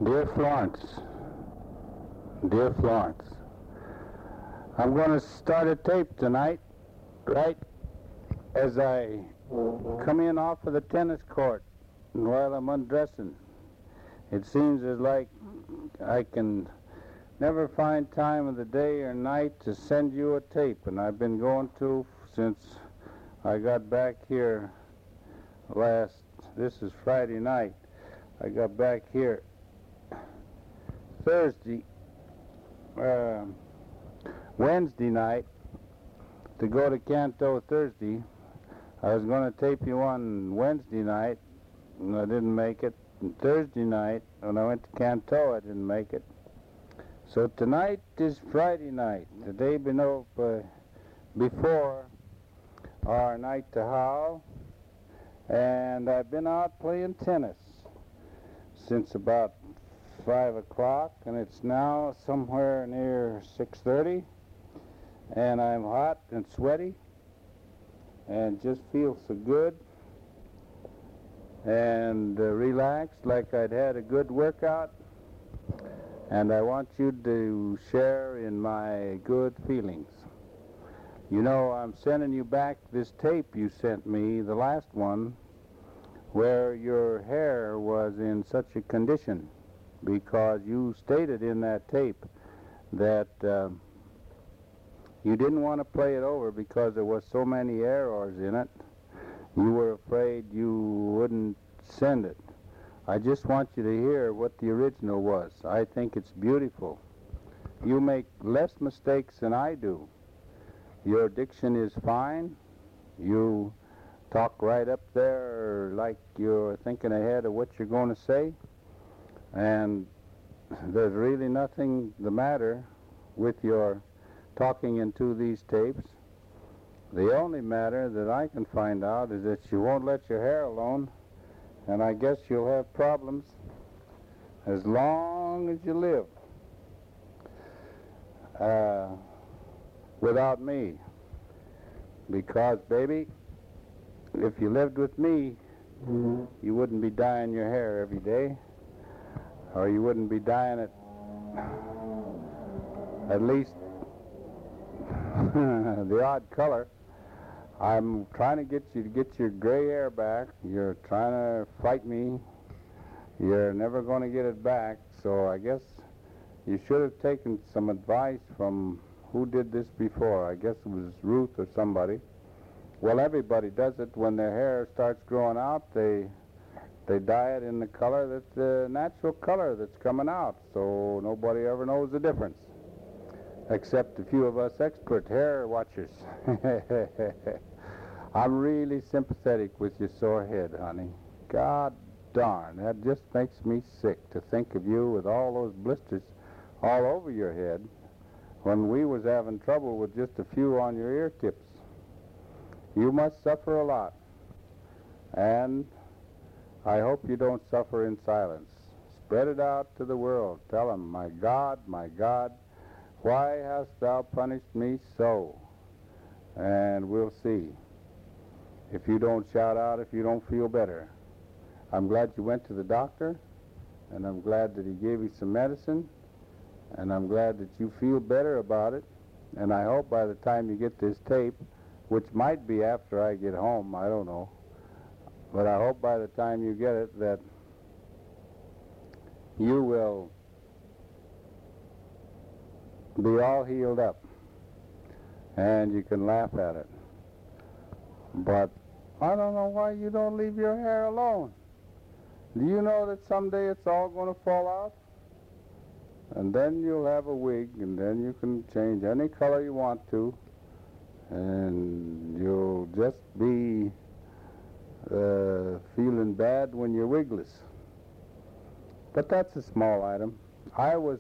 Dear Florence, dear Florence, I'm going to start a tape tonight, right as I come in off of the tennis court and while I'm undressing. It seems as like I can never find time of the day or night to send you a tape, and I've been going to since I got back here this is Friday night. I got back here Wednesday night to go to Canto Thursday. I was going to tape you on Wednesday night, and I didn't make it. And Thursday night, when I went to Canto, I didn't make it. So tonight is Friday night, the day before our night to Howl, and I've been out playing tennis since about 5 o'clock, and it's now somewhere near 6:30, and I'm hot and sweaty and just feel so good and relaxed, like I'd had a good workout, and I want you to share in my good feelings. You know, I'm sending you back this tape you sent me, the last one, where your hair was in such a condition, because you stated in that tape that you didn't want to play it over because there was so many errors in it. You were afraid you wouldn't send it. I just want you to hear what the original was. I think it's beautiful. You make less mistakes than I do. Your diction is fine. You talk right up there like you're thinking ahead of what you're going to say. And there's really nothing the matter with your talking into these tapes. The only matter that I can find out is that you won't let your hair alone, and I guess you'll have problems as long as you live without me. Because, baby, if you lived with me, you wouldn't be dyeing your hair every day, or you wouldn't be dyeing it at least the odd color. I'm trying to get you to get your gray hair back. You're trying to fight me. You're never going to get it back, so I guess you should have taken some advice from who did this before. I guess it was Ruth or somebody. Well, everybody does it when their hair starts growing out. They dye it in the color that's the natural color that's coming out, so nobody ever knows the difference, except a few of us expert hair watchers. I'm really sympathetic with your sore head, honey. God darn, that just makes me sick to think of you with all those blisters all over your head when we was having trouble with just a few on your ear tips. You must suffer a lot, and I hope you don't suffer in silence. Spread it out to the world. Tell them, my God, why hast thou punished me so? And we'll see if you don't shout out, if you don't feel better. I'm glad you went to the doctor, and I'm glad that he gave you some medicine, and I'm glad that you feel better about it. And I hope by the time you get this tape, which might be after I get home, I don't know, but I hope by the time you get it that you will be all healed up and you can laugh at it. But I don't know why you don't leave your hair alone. Do you know that someday it's all going to fall out? And then you'll have a wig, and then you can change any color you want to, and you'll just be feeling bad when you're wigless. But that's a small item. I was,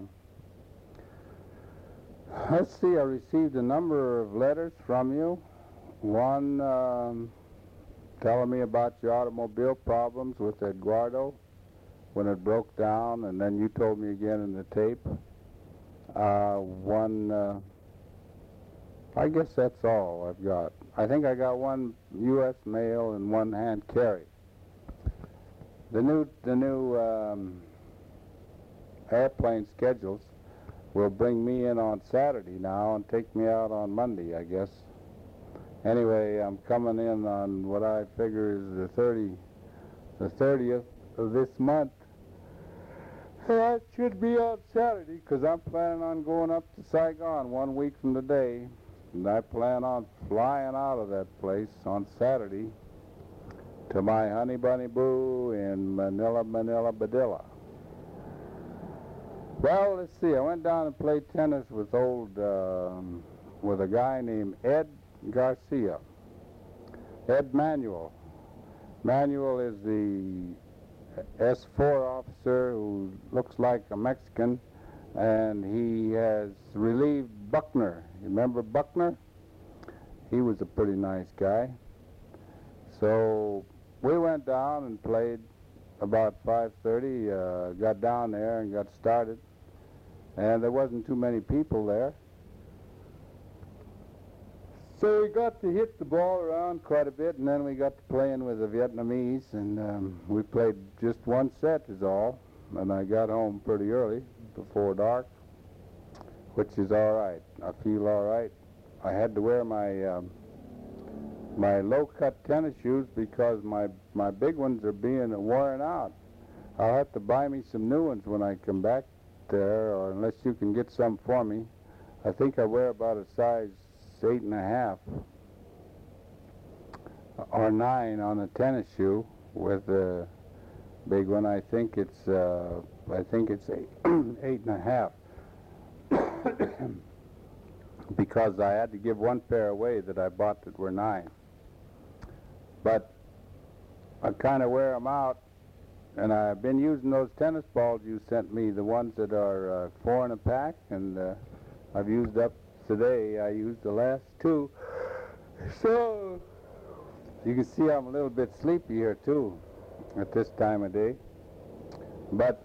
let's see, I received a number of letters from you. One telling me about your automobile problems with Eduardo when it broke down, and then you told me again in the tape. One, I guess that's all I've got. I think I got one U.S. mail and one hand carry. The new airplane schedules will bring me in on Saturday now and take me out on Monday, I guess. Anyway, I'm coming in on what I figure is the 30th of this month. That should be on Saturday, because I'm planning on going up to Saigon 1 week from today. And I plan on flying out of that place on Saturday to my honey bunny boo in Manila, Badilla. Well, let's see. I went down and played tennis with with a guy named Ed Garcia. Ed Manuel. Manuel is the S4 officer who looks like a Mexican, and he has relieved Buckner. You remember Buckner? He was a pretty nice guy. So we went down and played about 5:30, got down there and got started, and there wasn't too many people there. So we got to hit the ball around quite a bit, and then we got to playing with the Vietnamese, and we played just one set is all, and I got home pretty early, before dark, which is all right. I feel all right. I had to wear my my low-cut tennis shoes because my big ones are being worn out. I'll have to buy me some new ones when I come back there, or unless you can get some for me. I think I wear about a size 8.5 or 9 on a tennis shoe with a big one. I think it's 8.5 because I had to give one pair away that I bought that were 9. But I kind of wear them out, and I've been using those tennis balls you sent me, the ones that are 4 in a pack, and I've used up today. I used the last 2. So you can see I'm a little bit sleepy here too at this time of day. But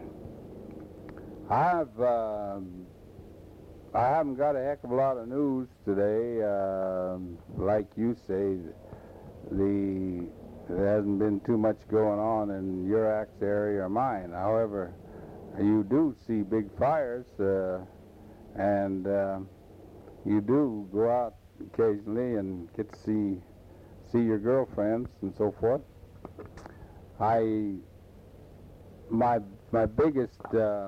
I haven't got a heck of a lot of news today. Like you say, there hasn't been too much going on in your axe area or mine. However, you do see big fires, and you do go out occasionally and get to see your girlfriends and so forth. My biggest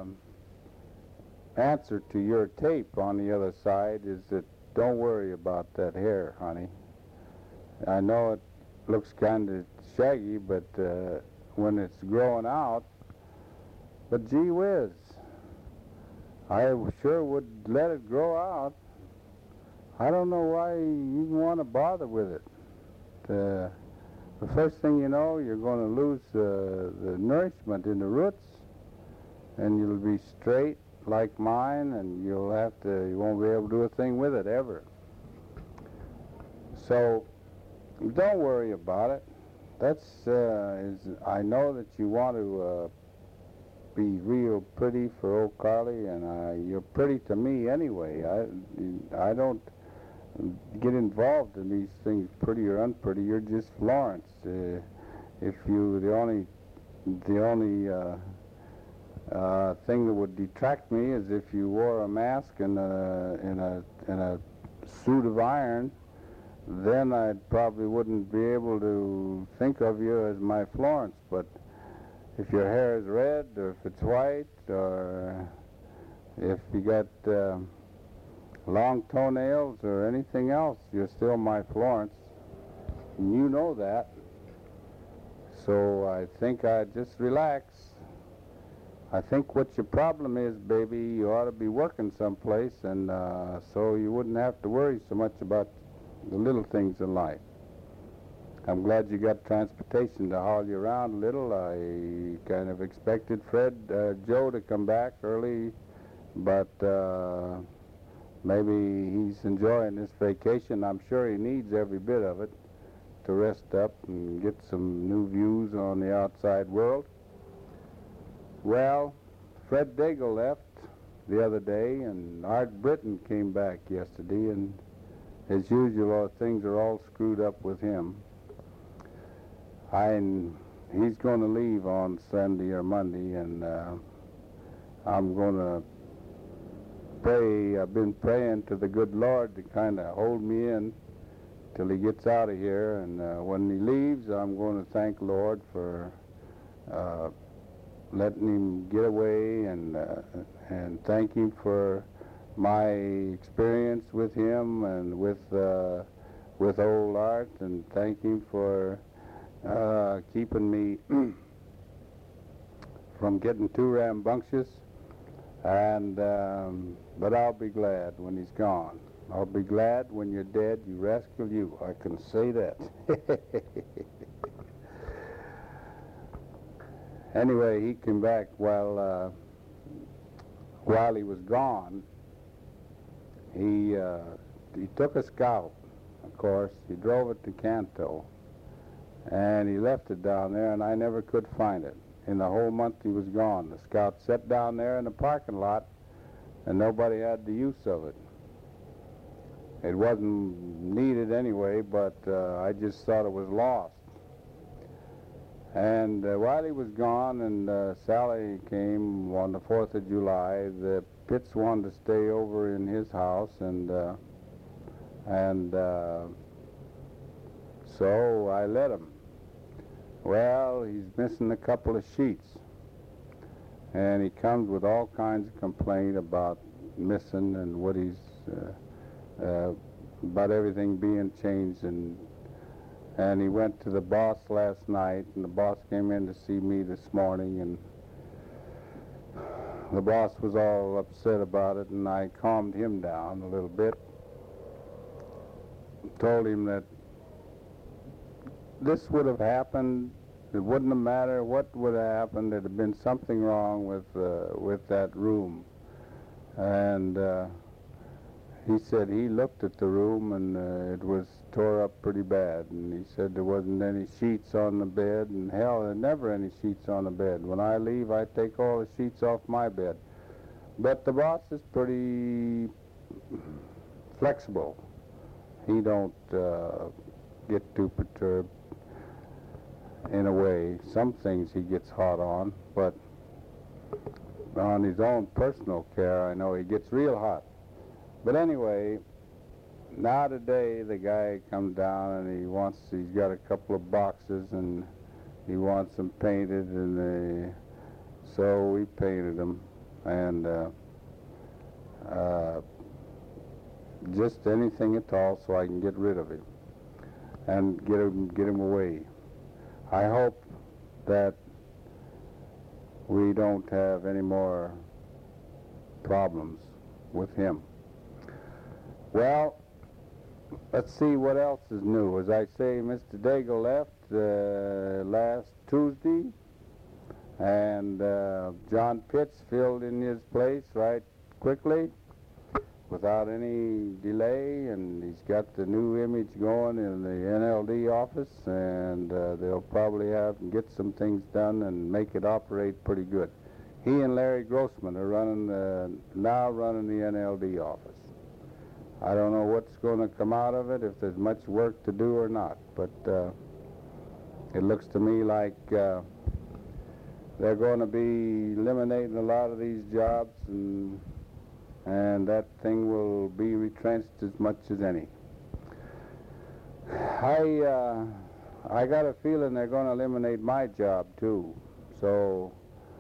answer to your tape on the other side is that don't worry about that hair, honey. I know it looks kind of shaggy, but when it's growing out, but gee whiz, I sure would let it grow out. I don't know why you want to bother with it. The first thing you know, you're going to lose the nourishment in the roots, and you'll be straight like mine, and you won't be able to do a thing with it ever. So don't worry about it. I know that you want to be real pretty for old Carly, and you're pretty to me anyway. I don't get involved in these things, pretty or unpretty. You're just Florence. If you the only thing that would detract me is if you wore a mask and in a suit of iron, then I probably wouldn't be able to think of you as my Florence. But if your hair is red, or if it's white, or if you got long toenails or anything else, you're still my Florence, and you know that. So I think I'd just relax. I think what your problem is, baby, you ought to be working someplace, and so you wouldn't have to worry so much about the little things in life. I'm glad you got transportation to haul you around a little. I kind of expected Joe to come back early, but maybe he's enjoying this vacation. I'm sure he needs every bit of it to rest up and get some new views on the outside world. Well, Fred Daigle left the other day, and Art Britton came back yesterday, and as usual, things are all screwed up with him. He's going to leave on Sunday or Monday, and I'm going to pray. I've been praying to the good Lord to kind of hold me in till he gets out of here. And when he leaves, I'm going to thank Lord for letting him get away, and thank him for my experience with him and with old Art, and thank him for keeping me from getting too rambunctious. And but I'll be glad when he's gone. I'll be glad when you're dead, you rascal you. I can say that. Anyway, he came back while he was gone. He took a Scout, of course. He drove it to Canto, and he left it down there, and I never could find it. In the whole month he was gone, the Scout sat down there in the parking lot, and nobody had the use of it. It wasn't needed anyway, but I just thought it was lost. And while he was gone, and Sally came on the 4th of July, the Pitts wanted to stay over in his house, and so I let him. Well, he's missing a couple of sheets, and he comes with all kinds of complaint about missing and what he's about everything being changed, and he went to the boss last night, and the boss came in to see me this morning, and the boss was all upset about it, and I calmed him down a little bit. Told him that this would have happened. It wouldn't have mattered what would have happened. There'd have been something wrong with that room. And he said he looked at the room, and it was tore up pretty bad. And he said there wasn't any sheets on the bed, and hell, there never any sheets on the bed. When I leave, I take all the sheets off my bed. But the boss is pretty flexible. He don't get too perturbed in a way. Some things he gets hot on, but on his own personal care, I know he gets real hot. But anyway, now today the guy comes down, and he's got a couple of boxes, and he wants them painted, and so we painted them, and just anything at all so I can get rid of him and get him away. I hope that we don't have any more problems with him. Well, let's see what else is new. As I say, Mr. Daigle left last Tuesday, and John Pitts filled in his place right quickly without any delay, and he's got the new image going in the NLD office, and they'll probably get some things done and make it operate pretty good. He and Larry Grossman are now running the NLD office. I don't know what's going to come out of it, if there's much work to do or not, but it looks to me like they're going to be eliminating a lot of these jobs, and that thing will be retrenched as much as any. I got a feeling they're going to eliminate my job too, so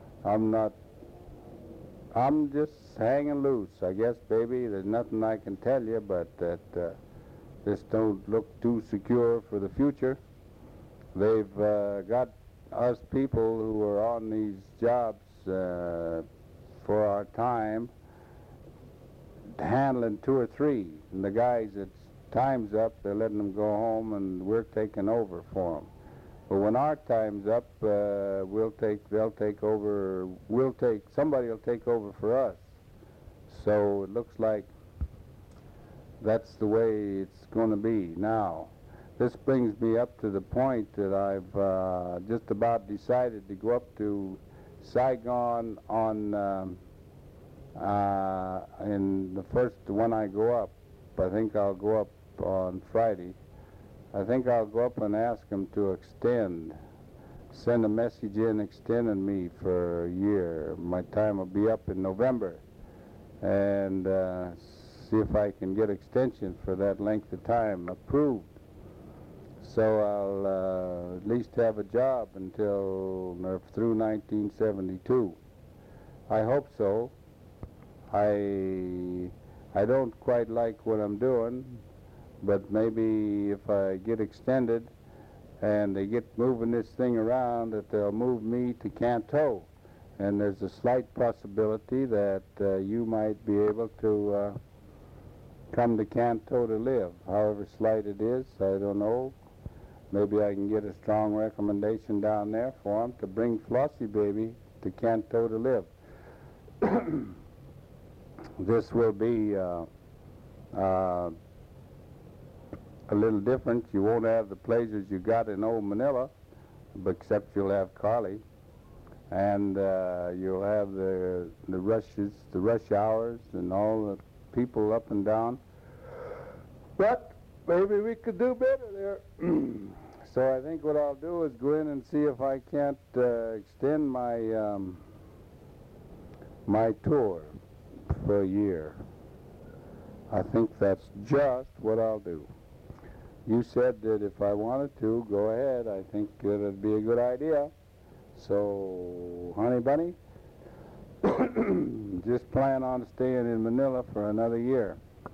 I'm just hanging loose, I guess, baby. There's nothing I can tell you, but that this don't look too secure for the future. They've got us people who are on these jobs for our time handling 2 or 3. And the guys that's time's up, they're letting them go home, and we're taking over for them. But when our time's up, somebody will take over for us. So it looks like that's the way it's going to be now. This brings me up to the point that I've just about decided to go up to Saigon on in the first when I go up. I think I'll go up on Friday. I think I'll go up and ask them to extend send a message in extending me for a year. My time will be up in November, and see if I can get extensions for that length of time approved. So I'll at least have a job until through 1972. I hope so. I don't quite like what I'm doing, but maybe if I get extended and they get moving this thing around, that they'll move me to Canto. And there's a slight possibility that you might be able to come to Canto to live. However slight it is, I don't know. Maybe I can get a strong recommendation down there for them to bring Flossie Baby to Canto to live. This will be a little different. You won't have the pleasures you got in old Manila, but except you'll have Carly, and you'll have the rushes, the rush hours, and all the people up and down. But maybe we could do better there. So I think what I'll do is go in and see if I can't extend my my tour for a year. I think that's just what I'll do. You said that if I wanted to, go ahead. I think it'd be a good idea. So, honey bunny, just plan on staying in Manila for another year.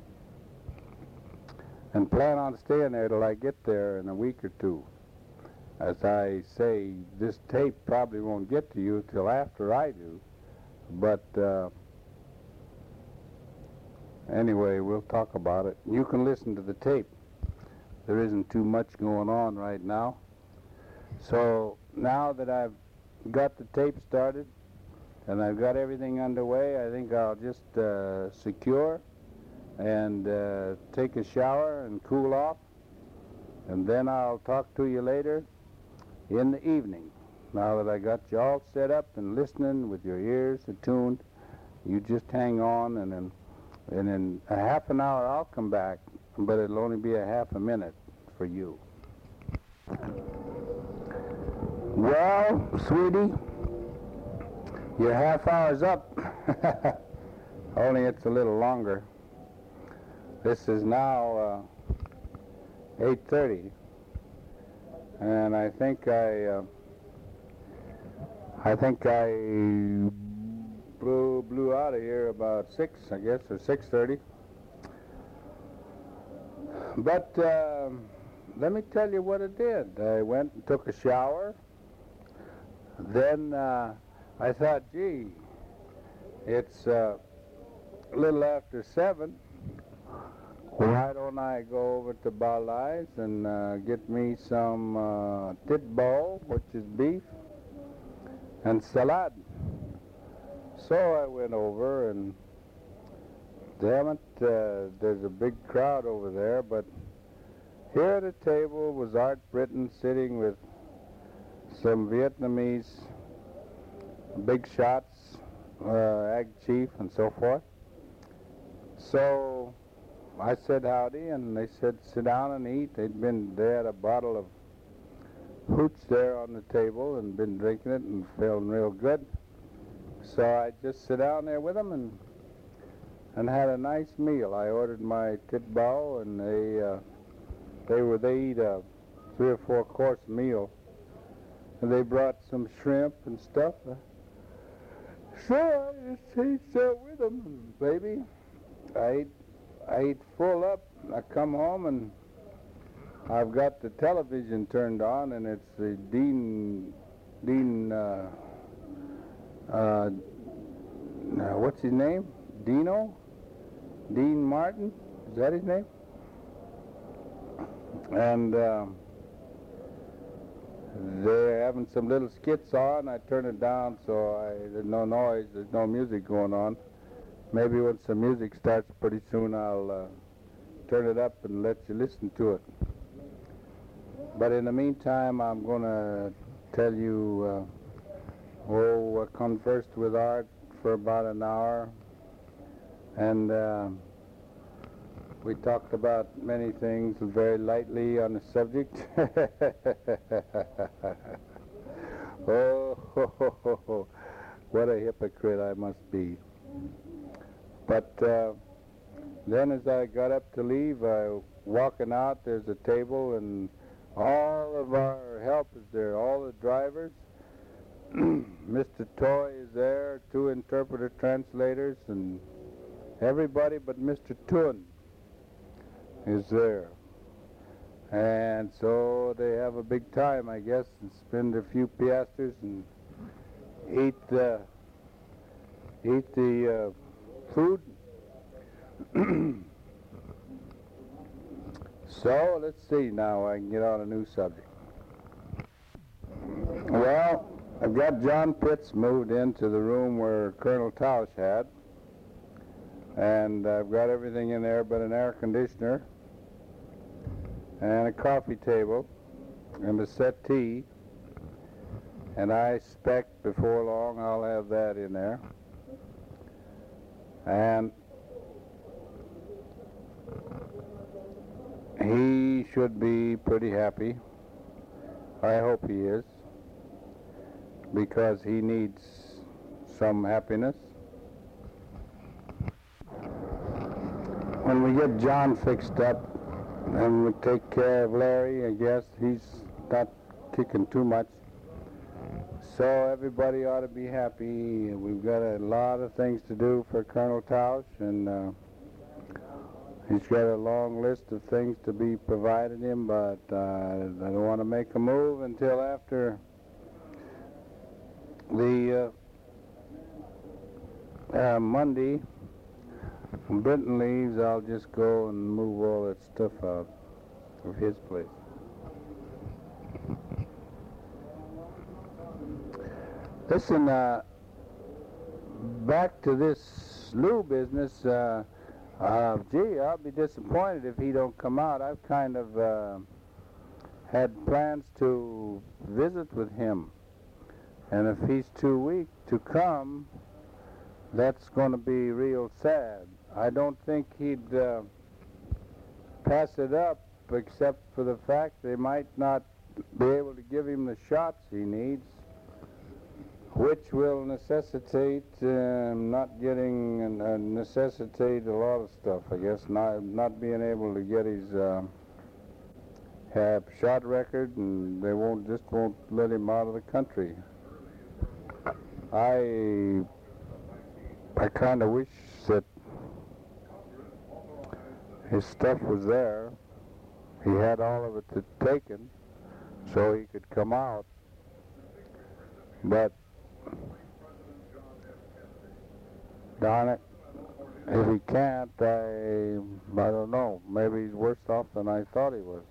And plan on staying there till I get there in a week or two. As I say, this tape probably won't get to you till after I do. But anyway, we'll talk about it. You can listen to the tape. There isn't too much going on right now. So now that I've got the tape started and I've got everything underway, I think I'll just secure and take a shower and cool off, and then I'll talk to you later in the evening. Now that I got you all set up and listening with your ears attuned, you just hang on, and in a half an hour I'll come back, but it'll only be a half a minute for you. Well, sweetie, your half hour's up. Only it's a little longer. This is now 8:30, and I think I blew out of here about 6, I guess, or 6:30. But let me tell you what I did. I went and took a shower. Then I thought, gee, it's a little after 7. Why don't I go over to Balai's and get me some titball, which is beef, and salad. So I went over, and damn it, there's a big crowd over there, but here at the table was Art Britton sitting with some Vietnamese big shots, Ag Chief and so forth. So I said howdy, and they said sit down and eat. They had a bottle of hooch there on the table and been drinking it and feeling real good. So I just sit down there with them and had a nice meal. I ordered my titbao, and they eat a 3 or 4 course meal, and they brought some shrimp and stuff. So I just ate that with them, and baby. I ate full up. I come home and I've got the television turned on, and it's the what's his name? Dean Martin? Is that his name? And they're having some little skits on. I turn it down so there's no noise, there's no music going on. Maybe when some music starts pretty soon, I'll turn it up and let you listen to it. But in the meantime, I'm going to tell you, I conversed with Art for about an hour, and we talked about many things very lightly on the subject. Oh, ho, ho, ho, ho. What a hypocrite I must be. But then as I got up to leave, walking out, there's a table, and all of our help is there, all the drivers. Mr. Toy is there, 2 interpreter translators, and everybody but Mr. Tun is there. And so they have a big time, I guess, and spend a few piastres and eat the food. So let's see now. I can get on a new subject. Well, I've got John Pitts moved into the room where Colonel Tausch had, and I've got everything in there but an air conditioner and a coffee table and a settee, and I expect before long I'll have that in there. And he should be pretty happy. I hope he is, because he needs some happiness. When we get John fixed up and we take care of Larry, I guess he's not kicking too much. So everybody ought to be happy. We've got a lot of things to do for Colonel Tausch, and he's got a long list of things to be provided him, but I don't want to make a move until after the Monday. When Britton leaves, I'll just go and move all that stuff out of his place. Listen, back to this Lou business. Gee, I'll be disappointed if he don't come out. I've kind of had plans to visit with him, and if he's too weak to come, that's going to be real sad. I don't think he'd pass it up, except for the fact they might not be able to give him the shots he needs, which will necessitate not getting, necessitate a lot of stuff, I guess, not being able to get his shot record, and they won't let him out of the country. I kind of wish that his stuff was there. He had all of it taken so he could come out. But, darn it, if he can't, I don't know. Maybe he's worse off than I thought he was.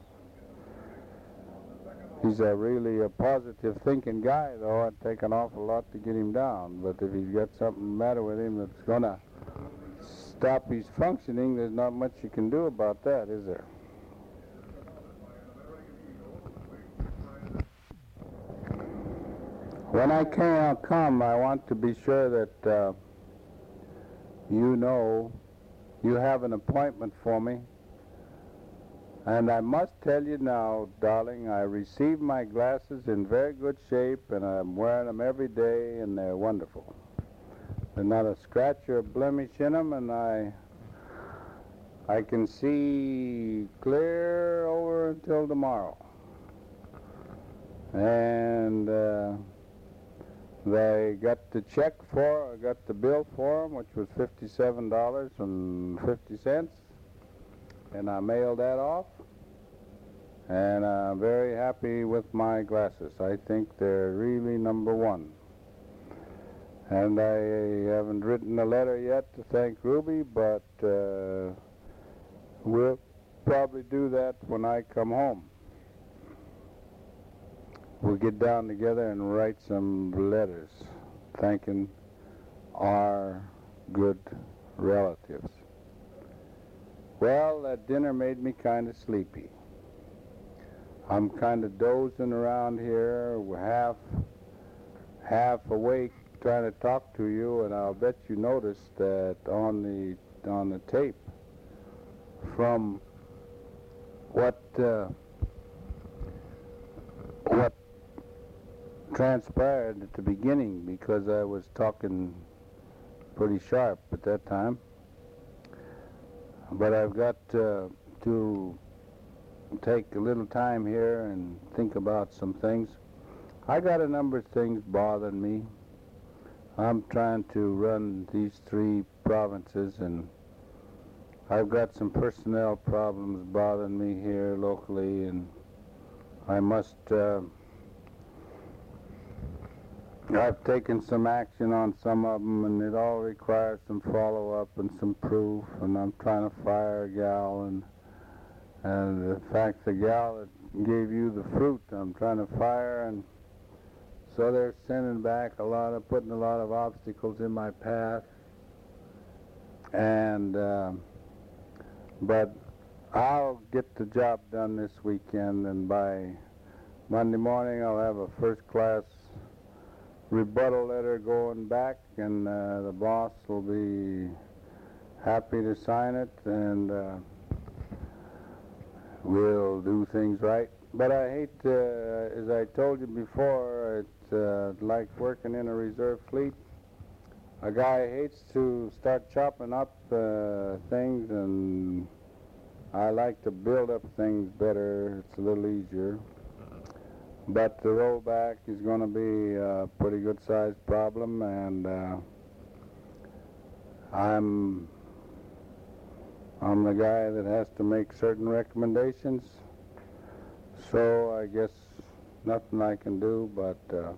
He's really a positive thinking guy, though. It'd take an awful lot to get him down. But if he's got something the matter with him that's going to stop his functioning, there's not much you can do about that, is there? When I come, I want to be sure that you know you have an appointment for me. And I must tell you now, darling, I received my glasses in very good shape, and I'm wearing them every day, and they're wonderful. There's not a scratch or a blemish in them, and I can see clear over until tomorrow. And they got the I got the bill for them, which was $57.50. And I mailed that off, and I'm very happy with my glasses. I think they're really #1. And I haven't written a letter yet to thank Ruby, but we'll probably do that when I come home. We'll get down together and write some letters thanking our good relatives. Well, that dinner made me kind of sleepy. I'm kind of dozing around here, half awake, trying to talk to you, and I'll bet you noticed that on the tape, from what transpired at the beginning because I was talking pretty sharp at that time. But I've got to take a little time here and think about some things. I got a number of things bothering me. I'm trying to run these 3 provinces, and I've got some personnel problems bothering me here locally, and I must I've taken some action on some of them, and it all requires some follow-up and some proof, and I'm trying to fire a gal, and the fact the gal that gave you the fruit I'm trying to fire, and so they're sending back putting a lot of obstacles in my path, and but I'll get the job done this weekend, and by Monday morning I'll have a first-class rebuttal letter going back, and the boss will be happy to sign it, and we'll do things right. But I hate, as I told you before, it's like working in a reserve fleet. A guy hates to start chopping up things, and I like to build up things better. It's a little easier. But the rollback is going to be a pretty good sized problem, and I'm the guy that has to make certain recommendations. So I guess nothing I can do but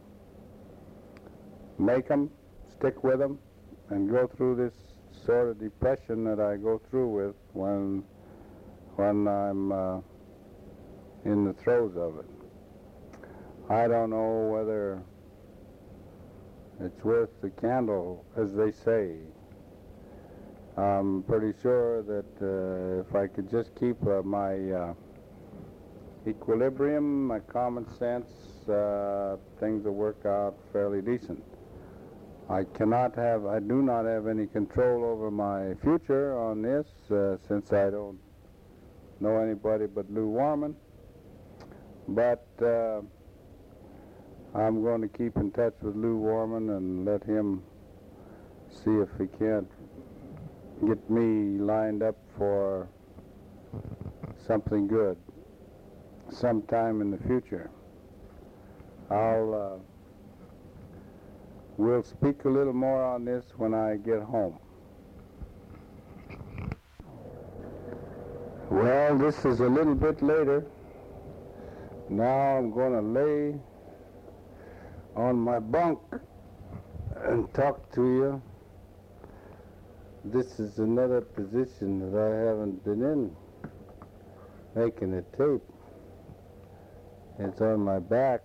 make them, stick with them, and go through this sort of depression that I go through with when I'm in the throes of it. I don't know whether it's worth the candle, as they say. I'm pretty sure that if I could just keep my equilibrium, my common sense, things will work out fairly decent. I do not have any control over my future on this, since I don't know anybody but Lou Warman. But I'm going to keep in touch with Lou Warman and let him see if he can't get me lined up for something good sometime in the future. We'll speak a little more on this when I get home. Well, this is a little bit later. Now I'm going to lay on my bunk and talk to you. This is another position that I haven't been in, making a tape. It's on my back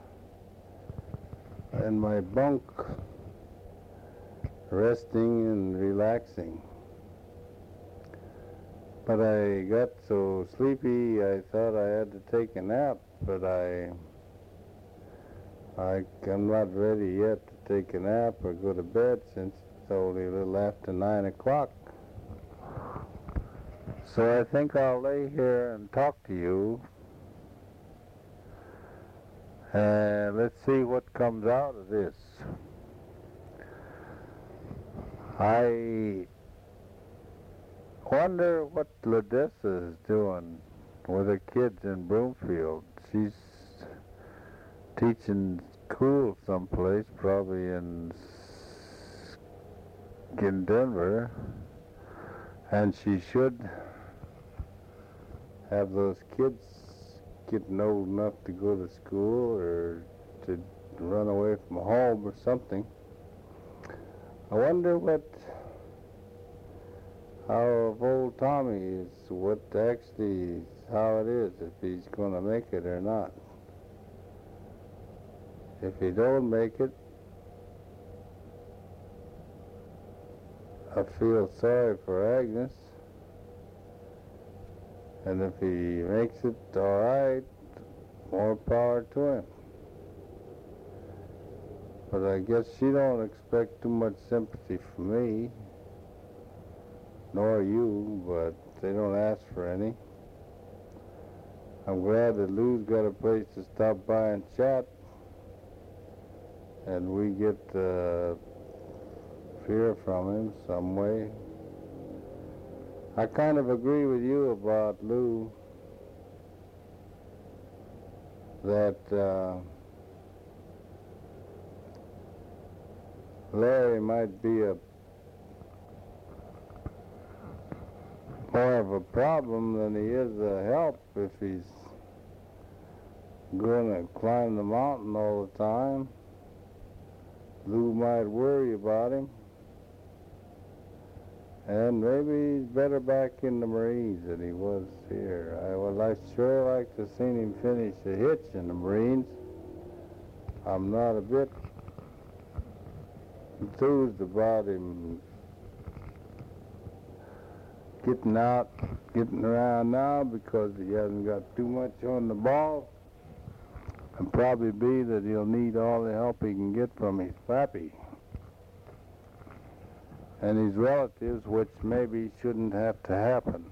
in my bunk, resting and relaxing. But I got so sleepy I thought I had to take a nap, but I'm not ready yet to take a nap or go to bed since it's only a little after 9 o'clock. So I think I'll lay here and talk to you, and let's see what comes out of this. I wonder what Ledessa is doing with her kids in Broomfield. She's teaching school someplace, probably in Denver, and she should have those kids getting old enough to go to school or to run away from home or something. I wonder how of old Tommy is, how it is, if he's going to make it or not. If he don't make it, I feel sorry for Agnes. And if he makes it all right, more power to him. But I guess she don't expect too much sympathy from me, nor you, but they don't ask for any. I'm glad that Lou's got a place to stop by and chat. and we get fear from him some way. I kind of agree with you about Lou, that Larry might be more of a problem than he is a help if he's going to climb the mountain all the time. Lou might worry about him. And maybe he's better back in the Marines than he was here. I sure like to seen him finish a hitch in the Marines. I'm not a bit enthused about him getting out, getting around now, because he hasn't got too much on the ball. And probably be that he'll need all the help he can get from his pappy and his relatives, which maybe shouldn't have to happen.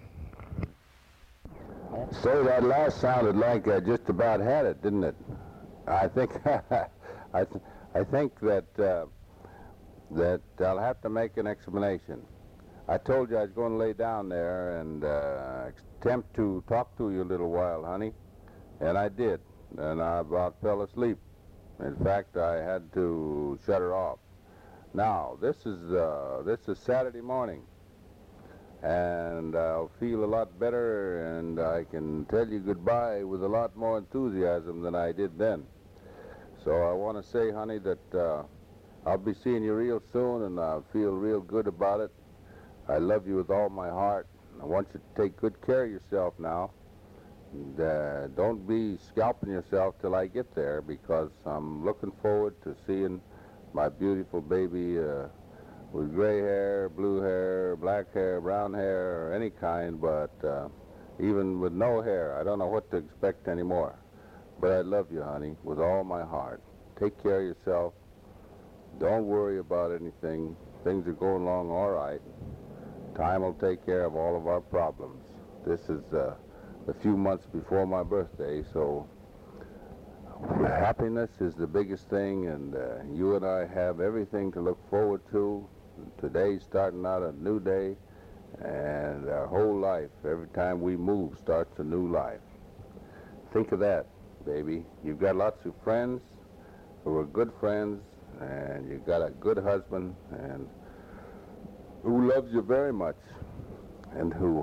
So that last sounded like I just about had it, didn't it? I think I think that that I'll have to make an explanation. I told you I was going to lay down there and attempt to talk to you a little while, honey, and I did, and I about fell asleep. In fact, I had to shut her off. Now, this is Saturday morning, and I'll feel a lot better, and I can tell you goodbye with a lot more enthusiasm than I did then. So I want to say, honey, that I'll be seeing you real soon, and I feel real good about it. I love you with all my heart. I want you to take good care of yourself now. And, don't be scalping yourself till I get there, because I'm looking forward to seeing my beautiful baby with gray hair, blue hair, black hair, brown hair, or any kind, but even with no hair, I don't know what to expect anymore. But I love you, honey, with all my heart. Take care of yourself. Don't worry about anything. Things are going along all right. Time will take care of all of our problems. This is a few months before my birthday, so happiness is the biggest thing, and you and I have everything to look forward to. Today's starting out a new day, and our whole life, every time we move, starts a new life. Think of that, baby. You've got lots of friends who are good friends, and you've got a good husband, and who loves you very much, and who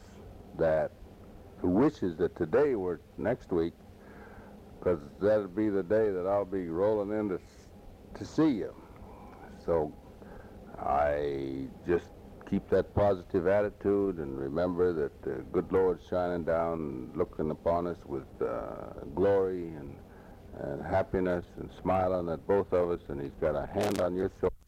wishes that today were next week, because that'll be the day that I'll be rolling in to see you. So I just keep that positive attitude and remember that the good Lord's shining down and looking upon us with glory and happiness and smiling at both of us, and he's got a hand on your shoulder.